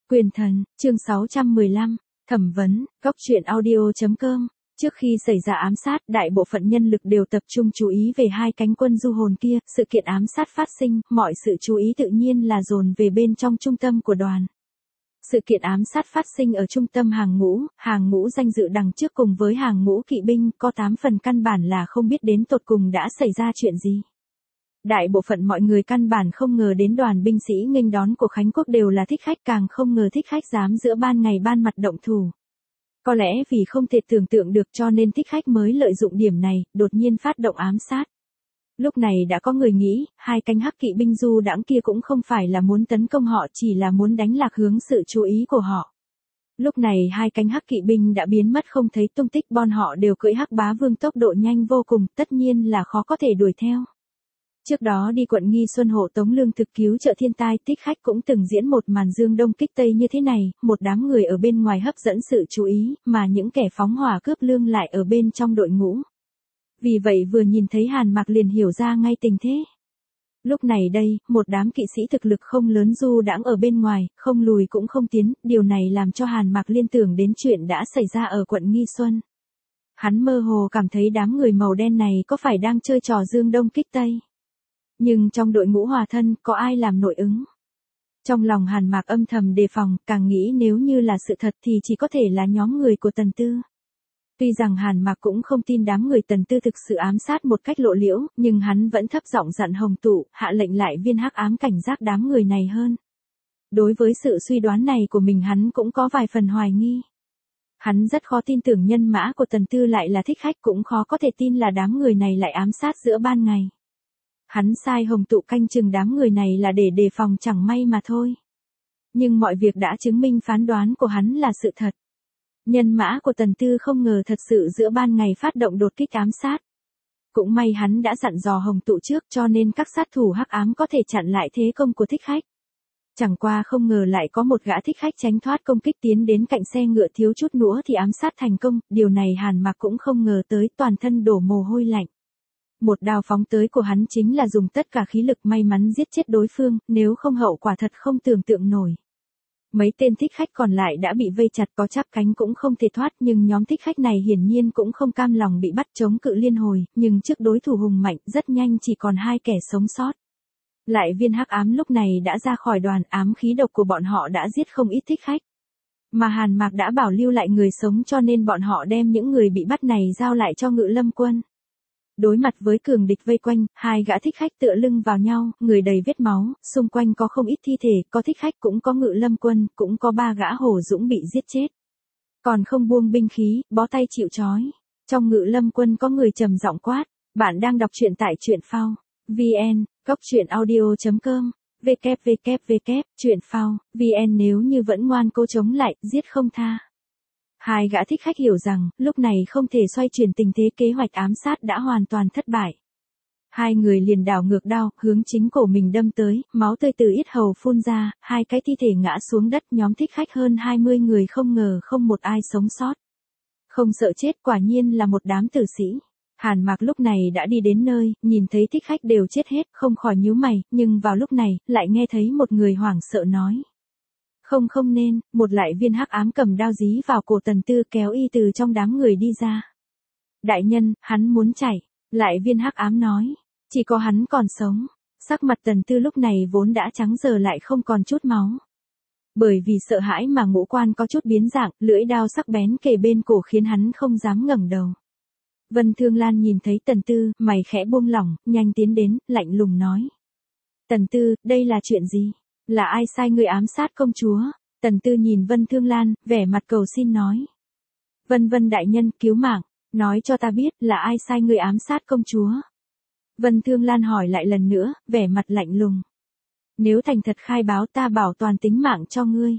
Quyền thần, chương 615, thẩm vấn, góc truyện audio.com. Trước khi xảy ra ám sát, đại bộ phận nhân lực đều tập trung chú ý về hai cánh quân du hồn kia, sự kiện ám sát phát sinh, mọi sự chú ý tự nhiên là dồn về bên trong trung tâm của đoàn. Sự kiện ám sát phát sinh ở trung tâm hàng ngũ danh dự đằng trước cùng với hàng ngũ kỵ binh, có 8 phần căn bản là không biết đến tột cùng đã xảy ra chuyện gì. Đại bộ phận mọi người căn bản không ngờ đến đoàn binh sĩ nghênh đón của Khánh Quốc đều là thích khách, càng không ngờ thích khách dám giữa ban ngày ban mặt động thủ. Có lẽ vì không thể tưởng tượng được cho nên thích khách mới lợi dụng điểm này, đột nhiên phát động ám sát. Lúc này đã có người nghĩ, hai cánh hắc kỵ binh du đãng kia cũng không phải là muốn tấn công họ, chỉ là muốn đánh lạc hướng sự chú ý của họ. Lúc này hai cánh hắc kỵ binh đã biến mất không thấy tung tích, bọn họ đều cưỡi hắc bá vương tốc độ nhanh vô cùng, tất nhiên là khó có thể đuổi theo. Trước đó đi quận Nghi Xuân hộ tống lương thực cứu trợ thiên tai, thích khách cũng từng diễn một màn dương đông kích tây như thế này, một đám người ở bên ngoài hấp dẫn sự chú ý, mà những kẻ phóng hỏa cướp lương lại ở bên trong đội ngũ. Vì vậy vừa nhìn thấy Hàn Mạc liền hiểu ra ngay tình thế. Lúc này đây, một đám kỵ sĩ thực lực không lớn du đãng ở bên ngoài, không lùi cũng không tiến, điều này làm cho Hàn Mạc liên tưởng đến chuyện đã xảy ra ở quận Nghi Xuân. Hắn mơ hồ cảm thấy đám người màu đen này có phải đang chơi trò dương đông kích tây. Nhưng trong đội ngũ hòa thân, có ai làm nội ứng? Trong lòng Hàn Mạc âm thầm đề phòng, càng nghĩ nếu như là sự thật thì chỉ có thể là nhóm người của Tần Tư. Tuy rằng Hàn Mạc cũng không tin đám người Tần Tư thực sự ám sát một cách lộ liễu, nhưng hắn vẫn thấp giọng dặn Hồng Tụ, hạ lệnh lại viên hắc ám cảnh giác đám người này hơn. Đối với sự suy đoán này của mình hắn cũng có vài phần hoài nghi. Hắn rất khó tin tưởng nhân mã của Tần Tư lại là thích khách, cũng khó có thể tin là đám người này lại ám sát giữa ban ngày. Hắn sai Hồng Tụ canh chừng đám người này là để đề phòng chẳng may mà thôi. Nhưng mọi việc đã chứng minh phán đoán của hắn là sự thật. Nhân mã của Tần Tư không ngờ thật sự giữa ban ngày phát động đột kích ám sát. Cũng may hắn đã dặn dò Hồng Tụ trước cho nên các sát thủ hắc ám có thể chặn lại thế công của thích khách. Chẳng qua không ngờ lại có một gã thích khách tránh thoát công kích tiến đến cạnh xe ngựa thiếu chút nữa thì ám sát thành công, điều này Hàn Mạc cũng không ngờ tới, toàn thân đổ mồ hôi lạnh. Một đao phóng tới của hắn chính là dùng tất cả khí lực, may mắn giết chết đối phương, nếu không hậu quả thật không tưởng tượng nổi. Mấy tên thích khách còn lại đã bị vây chặt, có chắp cánh cũng không thể thoát, nhưng nhóm thích khách này hiển nhiên cũng không cam lòng bị bắt, chống cự liên hồi, nhưng trước đối thủ hùng mạnh, rất nhanh chỉ còn hai kẻ sống sót. Lại viên hắc ám lúc này đã ra khỏi đoàn, ám khí độc của bọn họ đã giết không ít thích khách. Mà Hàn Mạc đã bảo lưu lại người sống cho nên bọn họ đem những người bị bắt này giao lại cho Ngự Lâm quân. Đối mặt với cường địch vây quanh, hai gã thích khách tựa lưng vào nhau, người đầy vết máu, xung quanh có không ít thi thể, có thích khách cũng có Ngự Lâm quân, cũng có 3 gã hổ dũng bị giết chết. Còn không buông binh khí, bó tay chịu trói. Trong Ngự Lâm quân có người trầm giọng quát, bạn đang đọc truyện tại truyện phao VN, góc truyện audio.com, www.truyện phao VN. Nếu như vẫn ngoan cố chống lại, giết không tha. Hai gã thích khách hiểu rằng, lúc này không thể xoay chuyển tình thế, kế hoạch ám sát đã hoàn toàn thất bại. Hai người liền đảo ngược đao, hướng chính cổ mình đâm tới, máu tươi từ yết hầu phun ra, hai cái thi thể ngã xuống đất, nhóm thích khách hơn 20 người không ngờ không một ai sống sót. Không sợ chết, quả nhiên là một đám tử sĩ. Hàn Mạc lúc này đã đi đến nơi, nhìn thấy thích khách đều chết hết, không khỏi nhíu mày, nhưng vào lúc này, lại nghe thấy một người hoảng sợ nói. Không nên, một lại viên hắc ám cầm đao dí vào cổ Tần Tư, kéo y từ trong đám người đi ra. Đại nhân, hắn muốn chạy. Lại viên hắc ám nói. Chỉ có hắn còn sống. Sắc mặt Tần Tư lúc này vốn đã trắng giờ lại không còn chút máu. Bởi vì sợ hãi mà ngũ quan có chút biến dạng, lưỡi đao sắc bén kề bên cổ khiến hắn không dám ngẩng đầu. Vân Thương Lan nhìn thấy Tần Tư, mày khẽ buông lỏng, nhanh tiến đến, lạnh lùng nói. Tần Tư, đây là chuyện gì? Là ai sai ngươi ám sát công chúa? Tần Tư nhìn Vân Thương Lan, vẻ mặt cầu xin nói. Vân đại nhân, cứu mạng, nói cho ta biết là ai sai ngươi ám sát công chúa? Vân Thương Lan hỏi lại lần nữa, vẻ mặt lạnh lùng. Nếu thành thật khai báo ta bảo toàn tính mạng cho ngươi.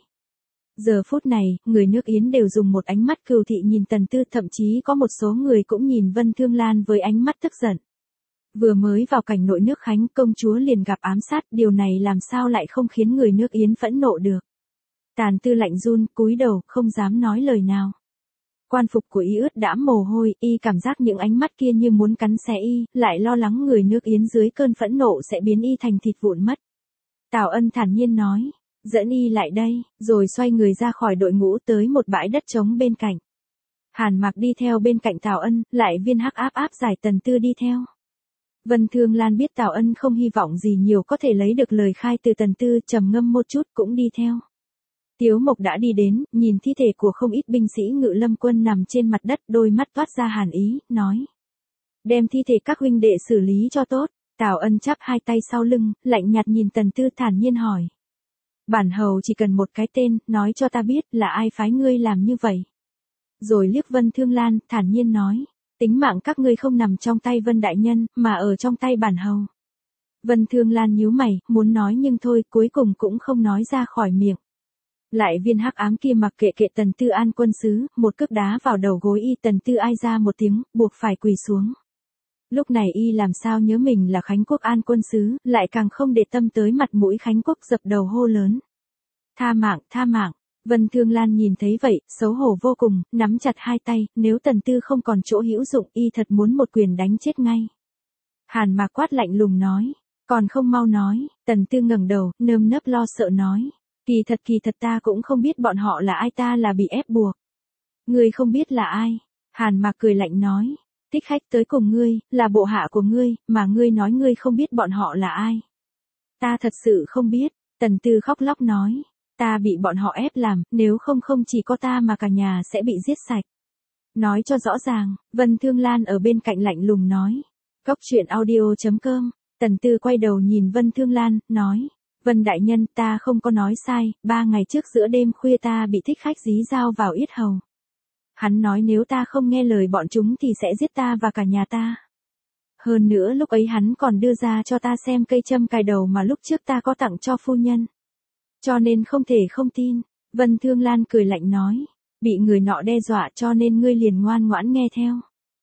Giờ phút này, người nước Yến đều dùng một ánh mắt cừu thị nhìn Tần Tư, thậm chí có một số người cũng nhìn Vân Thương Lan với ánh mắt tức giận. Vừa mới vào cảnh nội nước Khánh, công chúa liền gặp ám sát, điều này làm sao lại không khiến người nước Yến phẫn nộ được. Tàn Tư lạnh run, cúi đầu, không dám nói lời nào. Quan phục của y ướt đẫm mồ hôi, y cảm giác những ánh mắt kia như muốn cắn xé y, lại lo lắng người nước Yến dưới cơn phẫn nộ sẽ biến y thành thịt vụn mất. Tào Ân thản nhiên nói, dẫn y lại đây, rồi xoay người ra khỏi đội ngũ tới một bãi đất trống bên cạnh. Hàn Mạc đi theo bên cạnh Tào Ân, lại Viên Hắc áp giải Tần Tư đi theo. Vân Thương Lan biết Tào Ân không hy vọng gì nhiều có thể lấy được lời khai từ Tần Tư, trầm ngâm một chút cũng đi theo. Tiếu Mộc đã đi đến, nhìn thi thể của không ít binh sĩ Ngự Lâm quân nằm trên mặt đất, đôi mắt toát ra hàn ý, nói: đem thi thể các huynh đệ xử lý cho tốt. Tào Ân chắp hai tay sau lưng, lạnh nhạt nhìn Tần Tư thản nhiên hỏi: bản hầu chỉ cần một cái tên, nói cho ta biết là ai phái ngươi làm như vậy. Rồi liếc Vân Thương Lan, thản nhiên nói: tính mạng các ngươi không nằm trong tay Vân đại nhân, mà ở trong tay bản hầu. Vân Thương Lan nhíu mày, muốn nói nhưng thôi, cuối cùng cũng không nói ra khỏi miệng. Lại Viên Hắc ám kia mặc kệ Tần Tư an quân sứ, một cước đá vào đầu gối y. Tần Tư ai ra một tiếng, buộc phải quỳ xuống. Lúc này y làm sao nhớ mình là Khánh Quốc an quân sứ, lại càng không để tâm tới mặt mũi Khánh Quốc, dập đầu hô lớn: tha mạng, tha mạng. Vân Thương Lan nhìn thấy vậy, xấu hổ vô cùng, nắm chặt hai tay, nếu Tần Tư không còn chỗ hữu dụng, y thật muốn một quyền đánh chết ngay. Hàn Mạc quát lạnh lùng nói: còn không mau nói. Tần Tư ngẩng đầu, nơm nớp lo sợ nói: kỳ thật ta cũng không biết bọn họ là ai, ta là bị ép buộc. Ngươi không biết là ai? Hàn Mạc cười lạnh nói: thích khách tới cùng ngươi, là bộ hạ của ngươi, mà ngươi nói ngươi không biết bọn họ là ai. Ta thật sự không biết. Tần Tư khóc lóc nói: ta bị bọn họ ép làm, nếu không chỉ có ta mà cả nhà sẽ bị giết sạch. Nói cho rõ ràng. Vân Thương Lan ở bên cạnh lạnh lùng nói. Cốc truyện audio.com. Tần Tư quay đầu nhìn Vân Thương Lan, nói: Vân đại nhân, ta không có nói sai, 3 ngày trước giữa đêm khuya ta bị thích khách dí dao vào yết hầu. Hắn nói nếu ta không nghe lời bọn chúng thì sẽ giết ta và cả nhà ta. Hơn nữa lúc ấy hắn còn đưa ra cho ta xem cây châm cài đầu mà lúc trước ta có tặng cho phu nhân. Cho nên không thể không tin. Vân Thương Lan cười lạnh nói: bị người nọ đe dọa cho nên ngươi liền ngoan ngoãn nghe theo.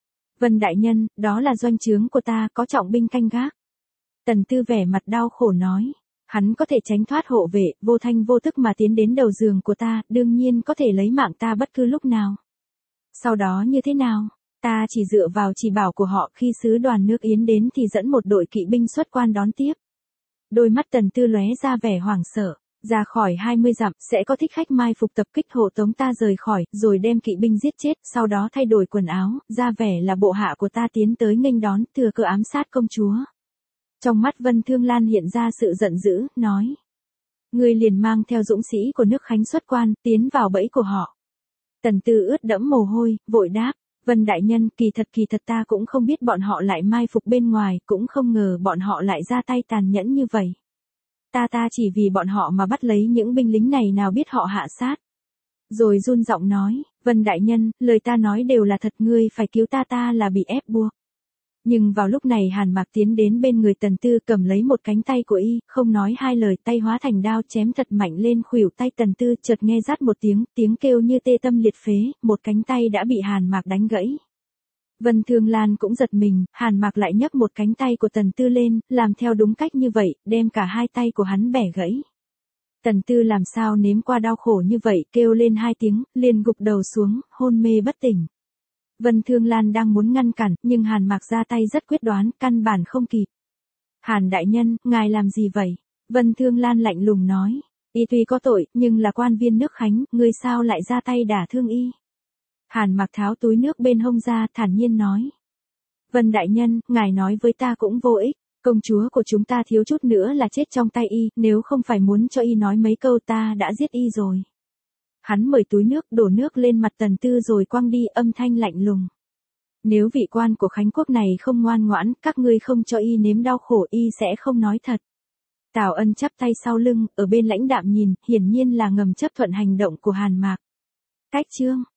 Vân đại nhân, đó là doanh trướng của ta, có trọng binh canh gác. Tần Tư vẻ mặt đau khổ nói: hắn có thể tránh thoát hộ vệ, vô thanh vô tức mà tiến đến đầu giường của ta, đương nhiên có thể lấy mạng ta bất cứ lúc nào. Sau đó như thế nào? Ta chỉ dựa vào chỉ bảo của họ, khi sứ đoàn nước Yến đến thì dẫn một đội kỵ binh xuất quan đón tiếp. Đôi mắt Tần Tư lóe ra vẻ hoảng sợ. Ra khỏi 20 dặm, sẽ có thích khách mai phục tập kích hộ tống ta rời khỏi, rồi đem kỵ binh giết chết, sau đó thay đổi quần áo, ra vẻ là bộ hạ của ta tiến tới nghênh đón, thừa cơ ám sát công chúa. Trong mắt Vân Thương Lan hiện ra sự giận dữ, nói: ngươi liền mang theo dũng sĩ của nước Khánh xuất quan, tiến vào bẫy của họ. Tần Tư ướt đẫm mồ hôi, vội đáp: Vân đại nhân, kỳ thật ta cũng không biết bọn họ lại mai phục bên ngoài, cũng không ngờ bọn họ lại ra tay tàn nhẫn như vậy. Ta chỉ vì bọn họ mà bắt lấy những binh lính này, nào biết họ hạ sát. Rồi run giọng nói: Vân đại nhân, lời ta nói đều là thật, ngươi phải cứu ta là bị ép buộc. Nhưng vào lúc này Hàn Mạc tiến đến bên người Tần Tư, cầm lấy một cánh tay của y, không nói hai lời, tay hóa thành đao chém thật mạnh lên khuỷu tay Tần Tư, chợt nghe rát một tiếng kêu như tê tâm liệt phế, một cánh tay đã bị Hàn Mạc đánh gãy. Vân Thương Lan cũng giật mình, Hàn Mạc lại nhấc một cánh tay của Tần Tư lên, làm theo đúng cách như vậy, đem cả hai tay của hắn bẻ gãy. Tần Tư làm sao nếm qua đau khổ như vậy, kêu lên 2 tiếng, liền gục đầu xuống, hôn mê bất tỉnh. Vân Thương Lan đang muốn ngăn cản, nhưng Hàn Mạc ra tay rất quyết đoán, căn bản không kịp. Hàn đại nhân, ngài làm gì vậy? Vân Thương Lan lạnh lùng nói: y tuy có tội, nhưng là quan viên nước Khánh, ngươi sao lại ra tay đả thương y? Hàn Mạc tháo túi nước bên hông ra, thản nhiên nói: Vân đại nhân, ngài nói với ta cũng vô ích, công chúa của chúng ta thiếu chút nữa là chết trong tay y, nếu không phải muốn cho y nói mấy câu ta đã giết y rồi. Hắn mời túi nước, đổ nước lên mặt Tần Tư rồi quăng đi, âm thanh lạnh lùng: nếu vị quan của Khánh Quốc này không ngoan ngoãn, các ngươi không cho y nếm đau khổ, y sẽ không nói thật. Tào Ân chắp tay sau lưng, ở bên lãnh đạm nhìn, hiển nhiên là ngầm chấp thuận hành động của Hàn Mạc. Cách chương